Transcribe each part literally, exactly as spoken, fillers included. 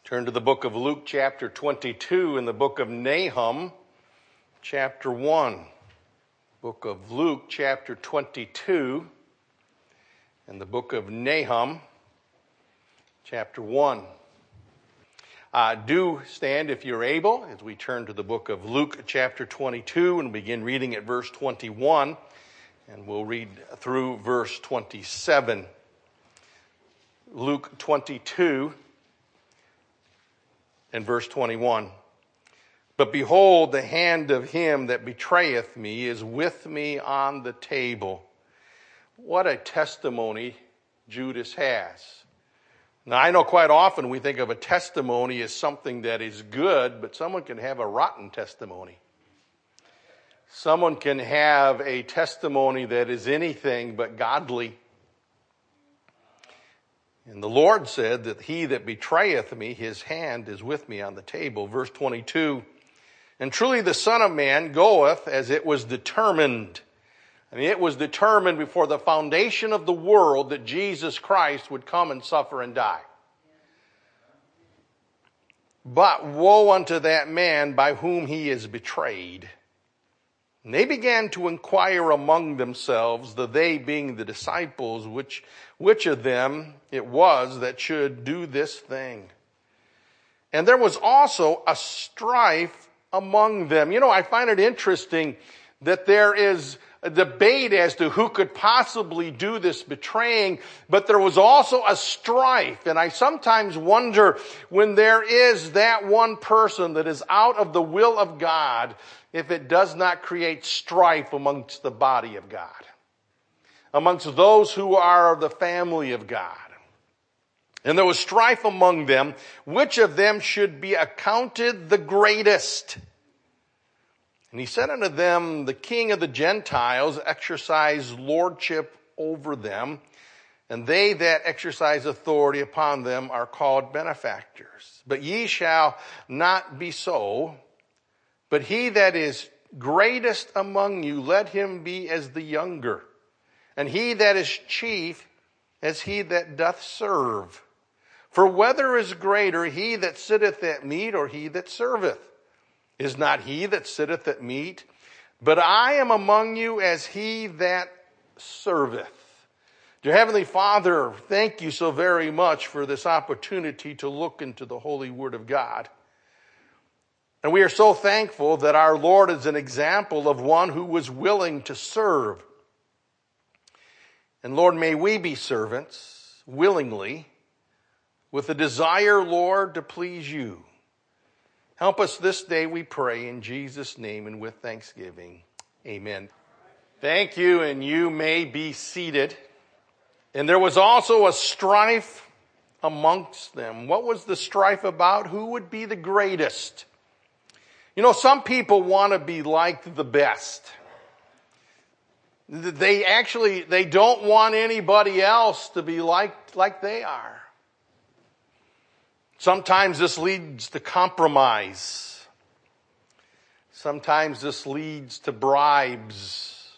Turn to the book of Luke chapter twenty-two and the book of Nahum chapter one. Book of Luke chapter twenty-two and the book of Nahum chapter one. Uh, do stand if you're able as we turn to the book of Luke chapter twenty-two and begin reading at verse twenty-one, and we'll read through verse twenty-seven. Luke twenty-two and verse twenty-one. But behold, the hand of him that betrayeth me is with me on the table. What a testimony Judas has. Now, I know quite often we think of a testimony as something that is good, but someone can have a rotten testimony. Someone can have a testimony that is anything but godly. And the Lord said that he that betrayeth me, his hand is with me on the table. Verse twenty-two, and truly the Son of Man goeth as it was determined. I mean, it was determined before the foundation of the world that Jesus Christ would come and suffer and die. But woe unto that man by whom he is betrayed. And they began to inquire among themselves, the they being the disciples, which, which of them it was that should do this thing. And there was also a strife among them. You know, I find it interesting that there is a debate as to who could possibly do this betraying, but there was also a strife. And I sometimes wonder, when there is that one person that is out of the will of God, if it does not create strife amongst the body of God, amongst those who are the family of God. And there was strife among them, which of them should be accounted the greatest. And he said unto them, the king of the Gentiles exercise lordship over them, and they that exercise authority upon them are called benefactors. But ye shall not be so, but he that is greatest among you, let him be as the younger, and he that is chief as he that doth serve. For whether is greater, he that sitteth at meat or he that serveth? Is not he that sitteth at meat? But I am among you as he that serveth. Dear Heavenly Father, thank you so very much for this opportunity to look into the Holy Word of God. And we are so thankful that our Lord is an example of one who was willing to serve. And Lord, may we be servants willingly with a desire, Lord, to please you. Help us this day, we pray, in Jesus' name and with thanksgiving. Amen. Thank you, and you may be seated. And there was also a strife amongst them. What was the strife about? Who would be the greatest? You know, some people want to be like the best. They actually, they don't want anybody else to be like, like they are. Sometimes this leads to compromise. Sometimes this leads to bribes.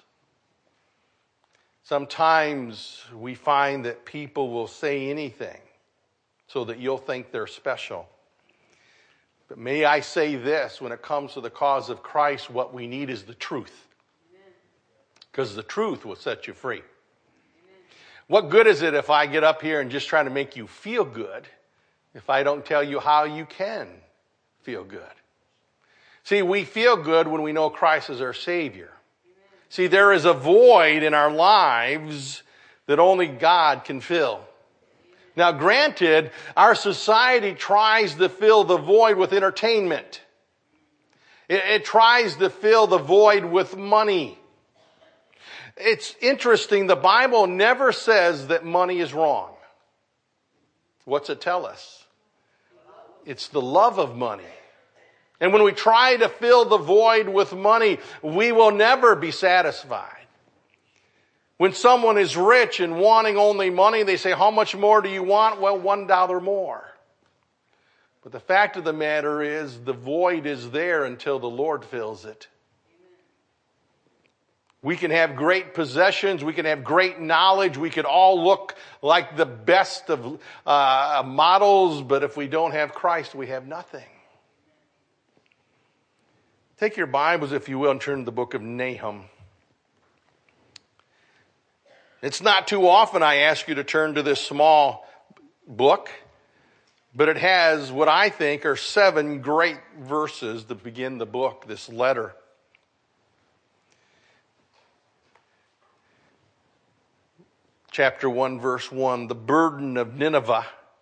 Sometimes we find that people will say anything so that you'll think they're special. But may I say this, when it comes to the cause of Christ, what we need is the truth. Because the truth will set you free. Amen. What good is it if I get up here and just try to make you feel good if I don't tell you how you can feel good? See, we feel good when we know Christ is our Savior. Amen. See, there is a void in our lives that only God can fill. Now, granted, our society tries to fill the void with entertainment. It, it tries to fill the void with money. It's interesting, the Bible never says that money is wrong. What's it tell us? It's the love of money. And when we try to fill the void with money, we will never be satisfied. When someone is rich and wanting only money, they say, how much more do you want? Well, one dollar more. But the fact of the matter is, the void is there until the Lord fills it. We can have great possessions. We can have great knowledge. We could all look like the best of uh, models, but if we don't have Christ, we have nothing. Take your Bibles, if you will, and turn to the book of Nahum. It's not too often I ask you to turn to this small book, but it has what I think are seven great verses that begin the book, this letter. Chapter one, verse one, the burden of Nineveh.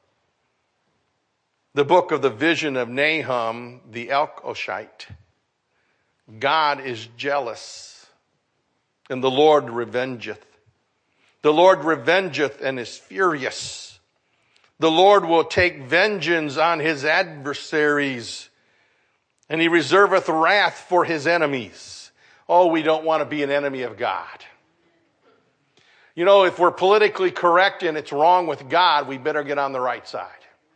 The book of the vision of Nahum, the Elkoshite. God is jealous, and the Lord revengeth. The Lord revengeth and is furious. The Lord will take vengeance on his adversaries, and he reserveth wrath for his enemies. Oh, we don't want to be an enemy of God. You know, if we're politically correct and it's wrong with God, we better get on the right side.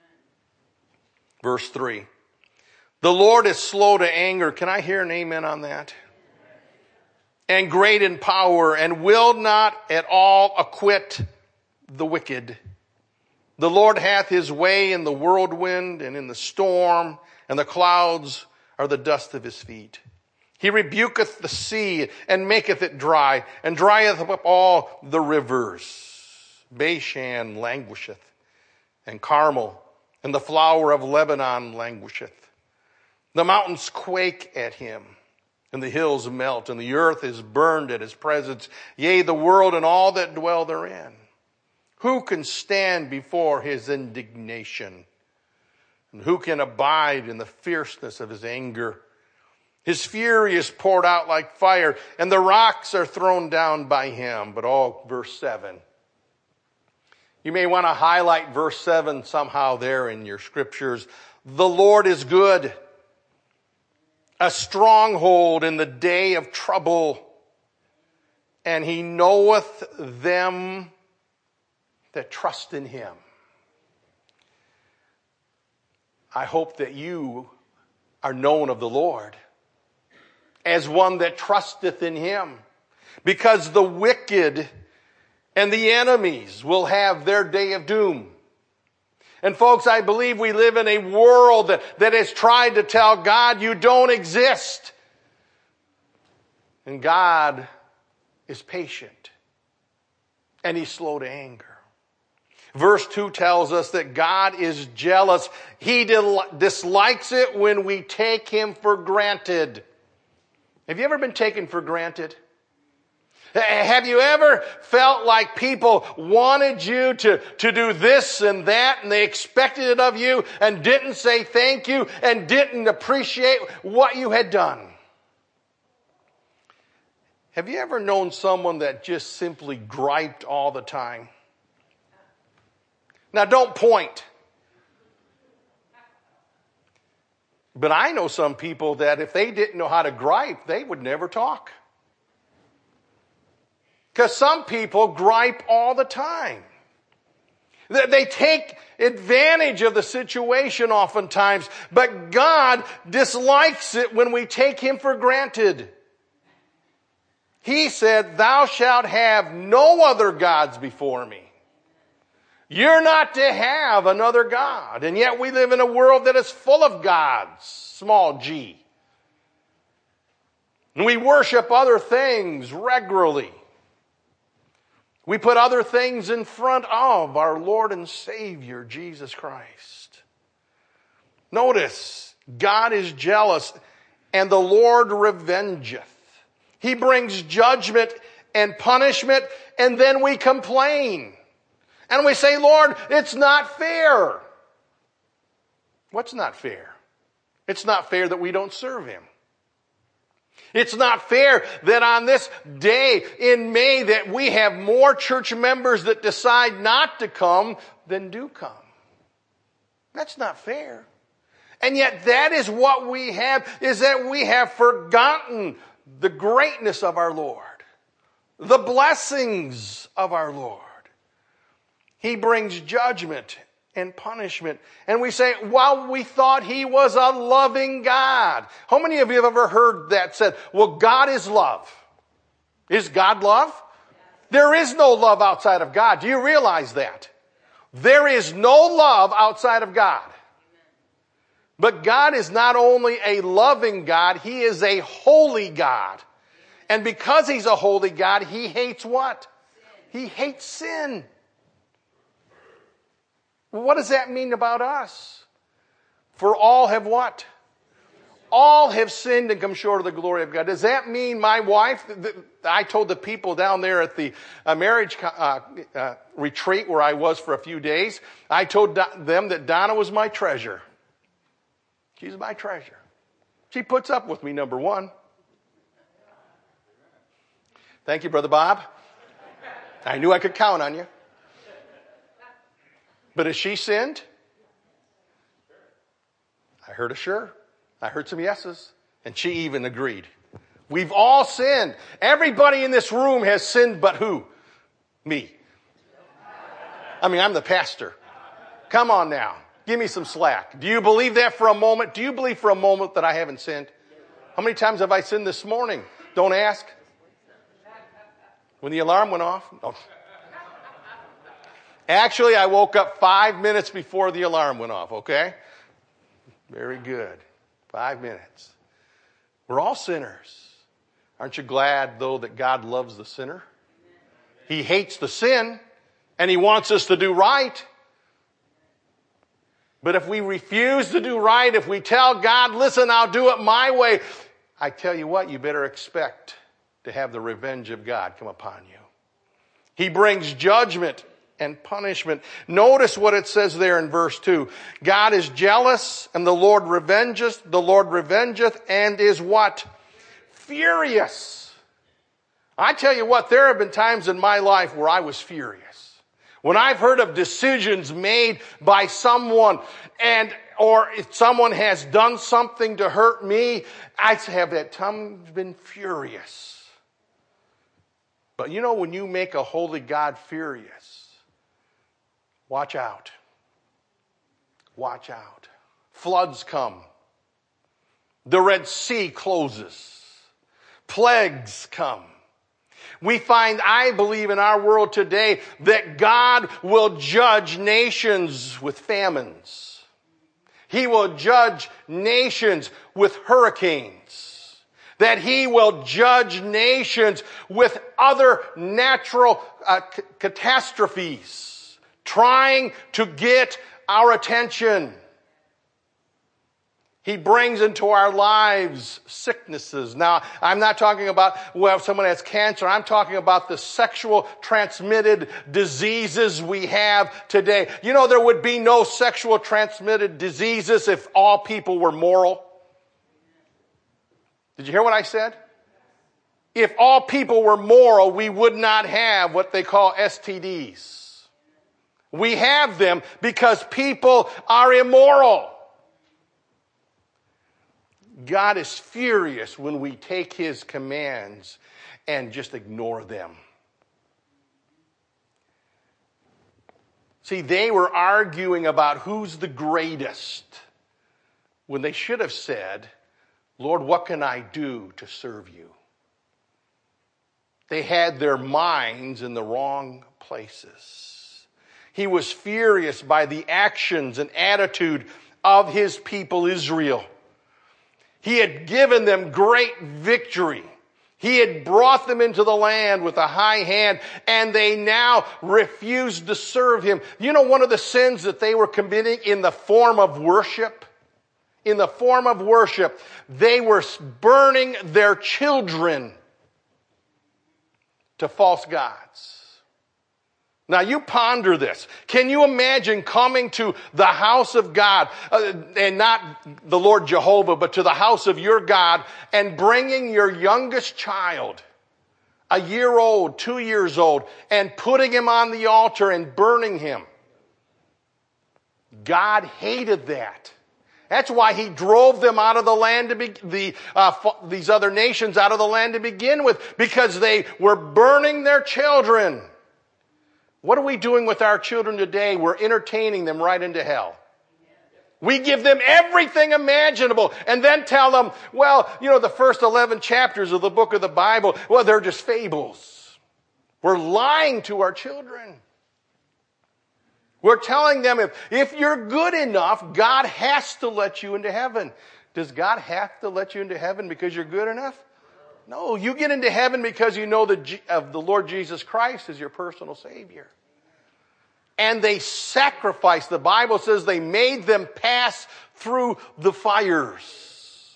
Verse three. The Lord is slow to anger. Can I hear an amen on that? And great in power, and will not at all acquit the wicked. The Lord hath his way in the whirlwind and in the storm, and the clouds are the dust of his feet. He rebuketh the sea and maketh it dry, and drieth up all the rivers. Bashan languisheth, and Carmel, and the flower of Lebanon languisheth. The mountains quake at him, and the hills melt, and the earth is burned at his presence, yea, the world and all that dwell therein. Who can stand before his indignation? And who can abide in the fierceness of his anger? His fury is poured out like fire, and the rocks are thrown down by him. But oh, verse seven. You may want to highlight verse seven somehow there in your scriptures. The Lord is good, a stronghold in the day of trouble, and he knoweth them that trust in him. I hope that you are known of the Lord as one that trusteth in him, because the wicked and the enemies will have their day of doom. And folks, I believe we live in a world that, that has tried to tell God, you don't exist. And God is patient, and he's slow to anger. Verse two tells us that God is jealous. He dislikes it when we take him for granted. Have you ever been taken for granted? Have you ever felt like people wanted you to, to do this and that, and they expected it of you and didn't say thank you and didn't appreciate what you had done? Have you ever known someone that just simply griped all the time? Now, don't point. But I know some people that if they didn't know how to gripe, they would never talk. Because some people gripe all the time. They take advantage of the situation oftentimes, but God dislikes it when we take him for granted. He said, thou shalt have no other gods before me. You're not to have another God. And yet we live in a world that is full of gods, small g. And we worship other things regularly. We put other things in front of our Lord and Savior, Jesus Christ. Notice, God is jealous, and the Lord revengeth. He brings judgment and punishment, and then we complain. And we say, Lord, it's not fair. What's not fair? It's not fair that we don't serve him. It's not fair that on this day in May that we have more church members that decide not to come than do come. That's not fair. And yet that is what we have, is that we have forgotten the greatness of our Lord, the blessings of our Lord. He brings judgment and punishment. And we say, well, we thought he was a loving God. How many of you have ever heard that said, well, God is love? Is God love? There is no love outside of God. Do you realize that? There is no love outside of God. But God is not only a loving God, He is a holy God. And because He's a holy God, He hates what? He hates sin. Well, what does that mean about us? For all have what? All have sinned and come short of the glory of God. Does that mean my wife, I told the people down there at the marriage uh, uh, retreat where I was for a few days, I told them that Donna was my treasure. She's my treasure. She puts up with me, number one. Thank you, Brother Bob. I knew I could count on you. But has she sinned? I heard a sure. I heard some yeses. And she even agreed. We've all sinned. Everybody in this room has sinned but who? Me. I mean, I'm the pastor. Come on now. Give me some slack. Do you believe that for a moment? Do you believe for a moment that I haven't sinned? How many times have I sinned this morning? Don't ask. When the alarm went off? No. Actually, I woke up five minutes before the alarm went off, okay? Very good. Five minutes. We're all sinners. Aren't you glad, though, that God loves the sinner? He hates the sin, and He wants us to do right. But if we refuse to do right, if we tell God, listen, I'll do it my way, I tell you what, you better expect to have the revenge of God come upon you. He brings judgment and punishment. Notice what it says there in verse two. God is jealous, and the Lord revengeth, the Lord revengeth, and is what? Furious. I tell you what, there have been times in my life where I was furious. When I've heard of decisions made by someone, and or if someone has done something to hurt me, I have at times been furious. But you know, when you make a holy God furious, watch out. Watch out. Floods come. The Red Sea closes. Plagues come. We find, I believe, in our world today that God will judge nations with famines. He will judge nations with hurricanes. That He will judge nations with other natural uh, c- catastrophes, trying to get our attention. He brings into our lives sicknesses. Now, I'm not talking about, well, if someone has cancer. I'm talking about the sexual transmitted diseases we have today. You know, there would be no sexual transmitted diseases if all people were moral. Did you hear what I said? If all people were moral, we would not have what they call S T Ds. We have them because people are immoral. God is furious when we take His commands and just ignore them. See, they were arguing about who's the greatest when they should have said, Lord, what can I do to serve you? They had their minds in the wrong places. He was furious by the actions and attitude of His people Israel. He had given them great victory. He had brought them into the land with a high hand, and they now refused to serve Him. You know one of the sins that they were committing in the form of worship? In the form of worship, they were burning their children to false gods. Now you ponder this. Can you imagine coming to the house of God, uh, and not the Lord Jehovah, but to the house of your God, and bringing your youngest child, a year old, two years old, and putting him on the altar and burning him? God hated that. That's why He drove them out of the land to be, the, uh, these other nations out of the land to begin with, because they were burning their children. What are we doing with our children today? We're entertaining them right into hell. We give them everything imaginable and then tell them, well, you know, the first eleven chapters of the book of the Bible, well, they're just fables. We're lying to our children. We're telling them if, if you're good enough, God has to let you into heaven. Does God have to let you into heaven because you're good enough? No, you get into heaven because you know the, of the Lord Jesus Christ as your personal Savior. And they sacrificed. The Bible says they made them pass through the fires.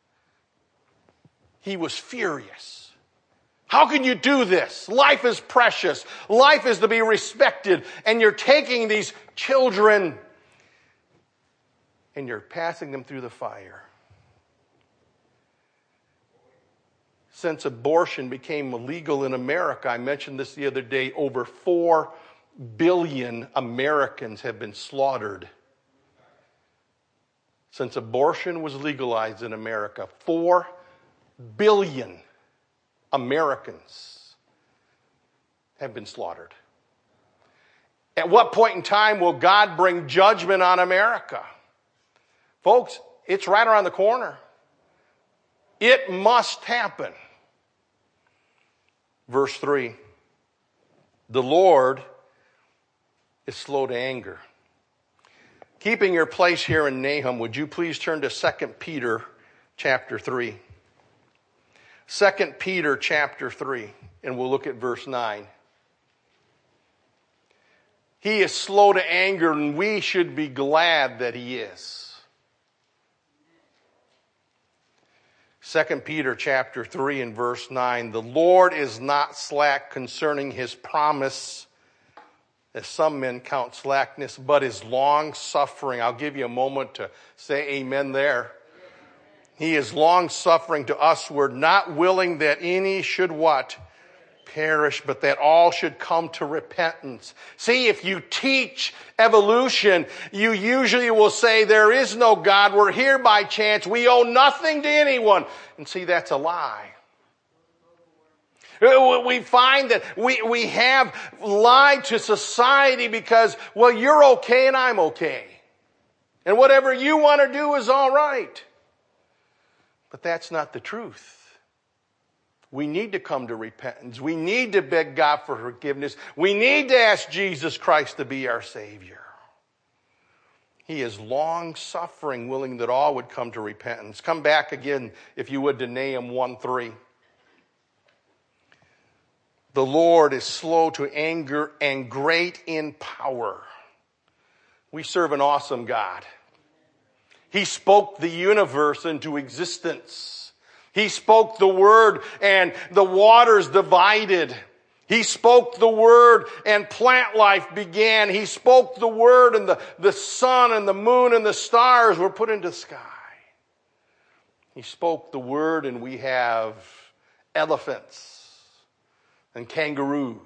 He was furious. How can you do this? Life is precious. Life is to be respected. And you're taking these children and you're passing them through the fire. Since abortion became illegal in America, I mentioned this the other day, over four billion Americans have been slaughtered. Since abortion was legalized in America, four billion Americans have been slaughtered. At what point in time will God bring judgment on America? Folks, it's right around the corner. It must happen. Verse three, the Lord is slow to anger. Keeping your place here in Nahum, would you please turn to Second Peter chapter three. Second Peter chapter three, and we'll look at verse nine. He is slow to anger, and we should be glad that he is. Second Peter chapter three and verse nine, the Lord is not slack concerning his promise, as some men count slackness, but is long suffering. I'll give you a moment to say amen there. He is long suffering to usward, not willing that any should what? Perish, but that all should come to repentance. See, if you teach evolution, you usually will say there is no God. We're here by chance. We owe nothing to anyone. And see, that's a lie. We find that we, we have lied to society because, well, you're okay and I'm okay. And whatever you want to do is all right. But that's not the truth. We need to come to repentance. We need to beg God for forgiveness. We need to ask Jesus Christ to be our Savior. He is long suffering, willing that all would come to repentance. Come back again, if you would, to Nahum one three. The Lord is slow to anger and great in power. We serve an awesome God. He spoke the universe into existence. He spoke the word and the waters divided. He spoke the word and plant life began. He spoke the word and the, the sun and the moon and the stars were put into the sky. He spoke the word and we have elephants and kangaroos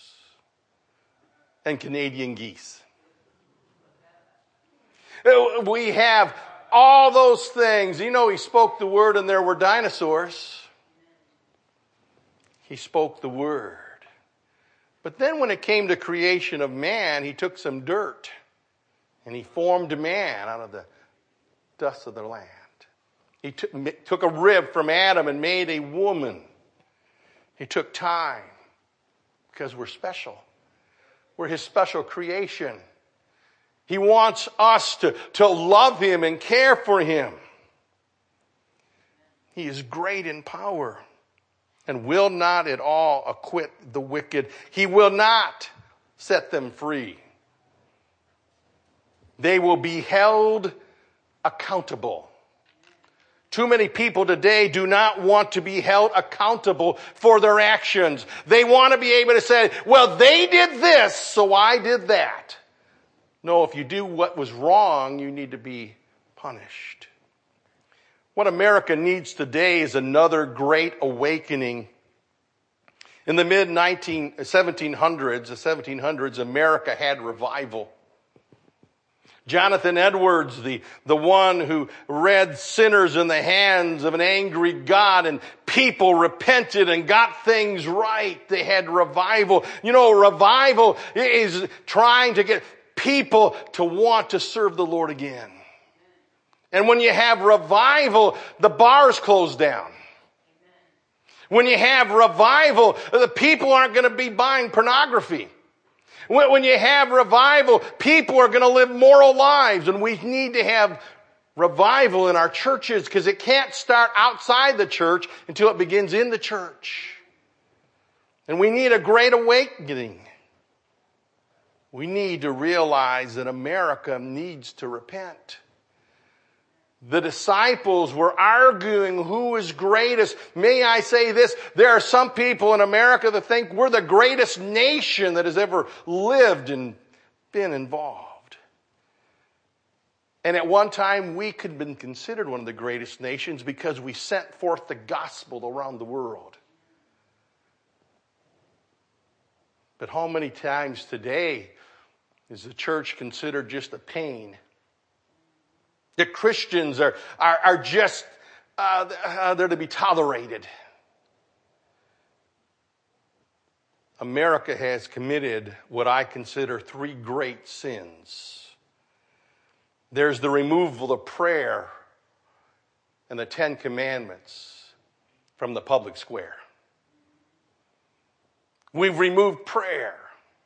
and Canadian geese. We have all those things. You know, he spoke the word and there were dinosaurs. He spoke the word. But then when it came to creation of man, he took some dirt and he formed man out of the dust of the land. He took, took a rib from Adam and made a woman. He took time because we're special. We're his special creation. He wants us to, to love him and care for him. He is great in power and will not at all acquit the wicked. He will not set them free. They will be held accountable. Too many people today do not want to be held accountable for their actions. They want to be able to say, well, they did this, so I did that. No, if you do what was wrong, you need to be punished. What America needs today is another great awakening. In the mid seventeen hundreds, the seventeen hundreds, America had revival. Jonathan Edwards, the, the one who read sinners in the hands of an angry God, and people repented and got things right. They had revival. You know, revival is trying to get people to want to serve the Lord again. And when you have revival, the bars close down. When you have revival, the people aren't going to be buying pornography. When you have revival, people are going to live moral lives. And we need to have revival in our churches because it can't start outside the church until it begins in the church. And we need a great awakening. We need to realize that America needs to repent. The disciples were arguing who is greatest. May I say this? There are some people in America that think we're the greatest nation that has ever lived and been involved. And at one time, we could have been considered one of the greatest nations because we sent forth the gospel around the world. But how many times today is the church considered just a pain? The Christians are, are, are just, uh, uh, they're to be tolerated. America has committed what I consider three great sins. There's the removal of prayer and the Ten Commandments from the public square. We've removed prayer.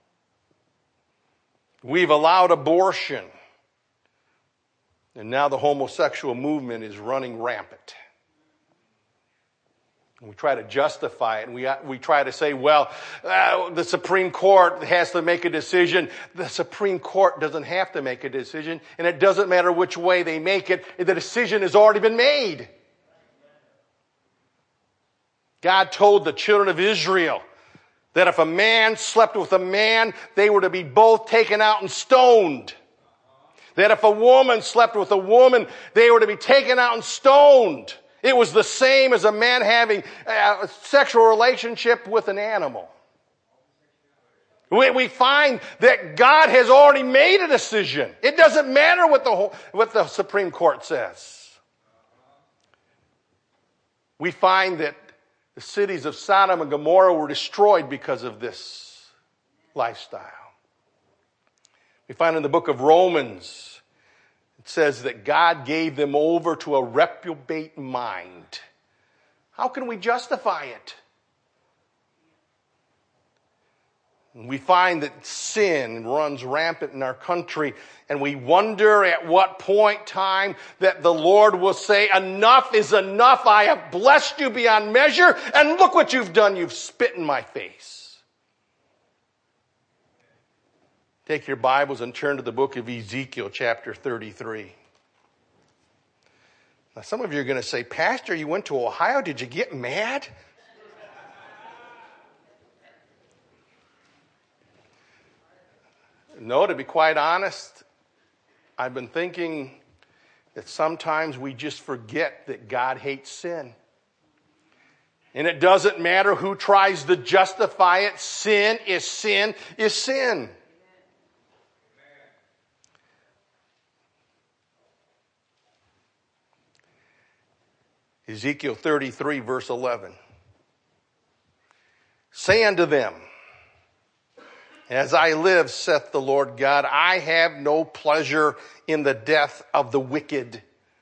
We've allowed abortion. And now the homosexual movement is running rampant. And we try to justify it, and we, we try to say, well, uh, the Supreme Court has to make a decision. The Supreme Court doesn't have to make a decision, and it doesn't matter which way they make it. The decision has already been made. God told the children of Israel that if a man slept with a man, they were to be both taken out and stoned. That if a woman slept with a woman, they were to be taken out and stoned. It was the same as a man having a sexual relationship with an animal. We, we find that God has already made a decision. It doesn't matter what the, what the Supreme Court says. We find that the cities of Sodom and Gomorrah were destroyed because of this lifestyle. We find in the book of Romans, it says that God gave them over to a reprobate mind. How can we justify it? We find that sin runs rampant in our country, and we wonder at what point in time that the Lord will say, enough is enough. I have blessed you beyond measure, and look what you've done. You've spit in my face. Take your Bibles and turn to the book of Ezekiel, chapter thirty-three. Now, some of you are going to say, Pastor, you went to Ohio. Did you get mad? No, to be quite honest, I've been thinking that sometimes we just forget that God hates sin. And it doesn't matter who tries to justify it. Sin is sin is sin. Ezekiel thirty-three, verse eleven. Say unto them, as I live, saith the Lord God, I have no pleasure in the death of the wicked.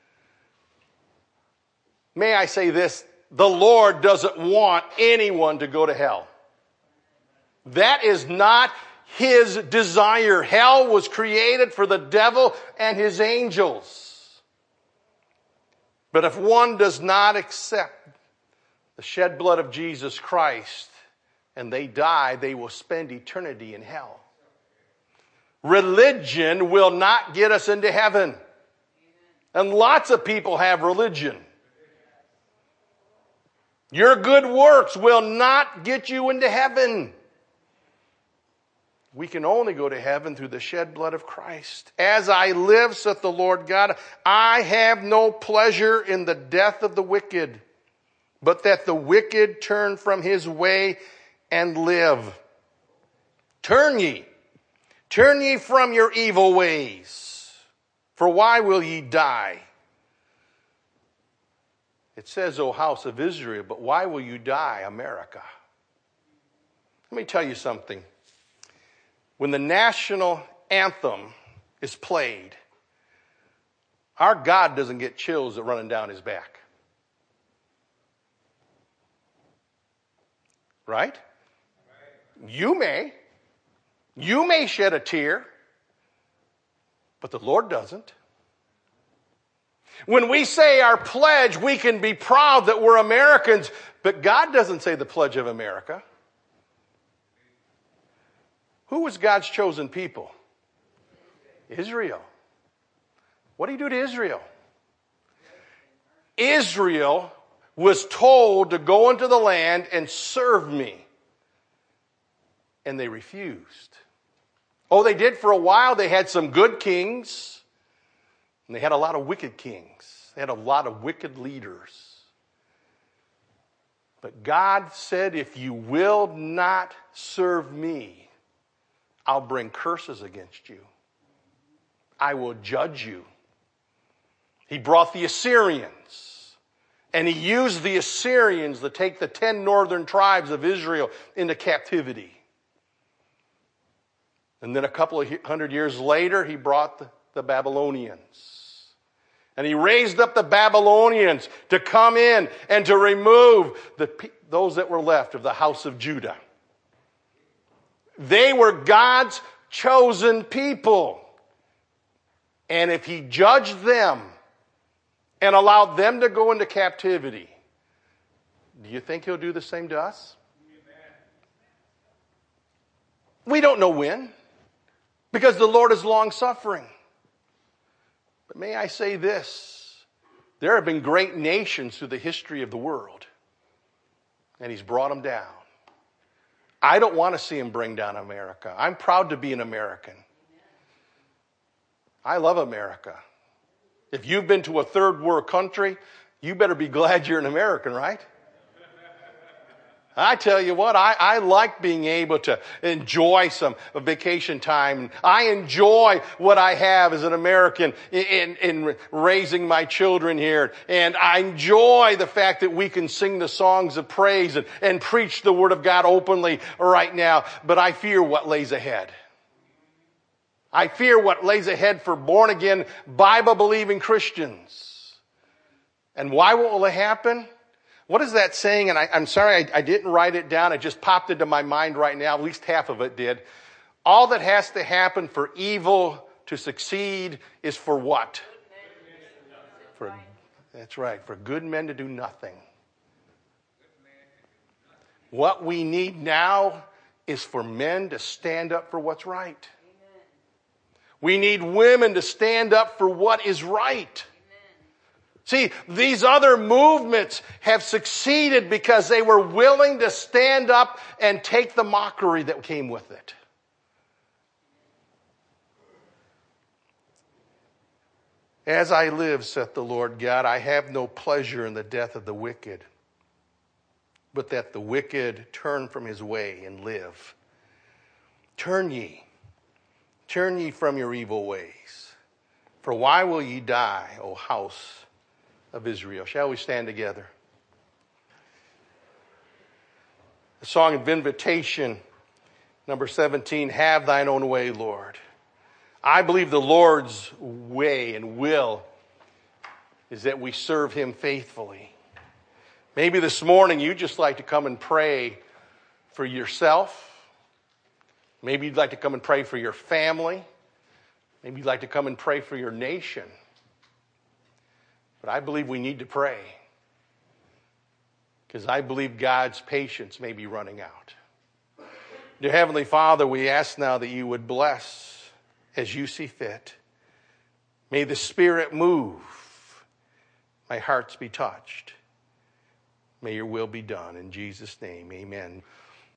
May I say this? The Lord doesn't want anyone to go to hell. That is not his desire. Hell was created for the devil and his angels. But if one does not accept the shed blood of Jesus Christ and they die, they will spend eternity in hell. Religion will not get us into heaven. And lots of people have religion. Your good works will not get you into heaven. We can only go to heaven through the shed blood of Christ. As I live, saith the Lord God, I have no pleasure in the death of the wicked, but that the wicked turn from his way and live. Turn ye, turn ye from your evil ways, for why will ye die? It says, O house of Israel, but why will you die, America? Let me tell you something. When the national anthem is played, Our God doesn't get chills that running down his back. Right? You may. You may shed a tear, but the Lord doesn't. When we say our pledge, we can be proud that we're Americans, but God doesn't say the pledge of America. Who was God's chosen people? Israel. What did he do to Israel? Israel was told to go into the land and serve me. And they refused. Oh, they did for a while. They had some good kings. And they had a lot of wicked kings. They had a lot of wicked leaders. But God said, if you will not serve me, I'll bring curses against you. I will judge you. He brought the Assyrians, and he used the Assyrians to take the ten northern tribes of Israel into captivity. And then a couple of hundred years later, he brought the, the Babylonians. And he raised up the Babylonians to come in and to remove the, those that were left of the house of Judah. They were God's chosen people. And if he judged them and allowed them to go into captivity, do you think he'll do the same to us? We don't know when, because the Lord is long-suffering. But may I say this, there have been great nations through the history of the world, and he's brought them down. I don't want to see him bring down America. I'm proud to be an American. I love America. If you've been to a third world country, you better be glad you're an American, right? I tell you what, I, I like being able to enjoy some vacation time. I enjoy what I have as an American in, in, in raising my children here. And I enjoy the fact that we can sing the songs of praise and, and preach the Word of God openly right now. But I fear what lays ahead. I fear what lays ahead for born-again, Bible-believing Christians. And why will it happen? What is that saying? And I, I'm sorry I, I didn't write it down. It just popped into my mind right now. At least half of it did. All that has to happen for evil to succeed is for what? For, that's right. For good men to do nothing. What we need now is for men to stand up for what's right. We need women to stand up for what is right. See, these other movements have succeeded because they were willing to stand up and take the mockery that came with it. As I live, saith the Lord God, I have no pleasure in the death of the wicked, but that the wicked turn from his way and live. Turn ye, turn ye from your evil ways. For why will ye die, O house of Israel? Shall we stand together? The song of invitation, number seventeen, have thine own way, Lord. I believe the Lord's way and will is that we serve him faithfully. Maybe this morning you'd just like to come and pray for yourself. Maybe you'd like to come and pray for your family. Maybe you'd like to come and pray for your nation. But I believe we need to pray, because I believe God's patience may be running out. Dear Heavenly Father, we ask now that you would bless as you see fit. May the Spirit move. My hearts be touched. May your will be done. In Jesus' name, amen.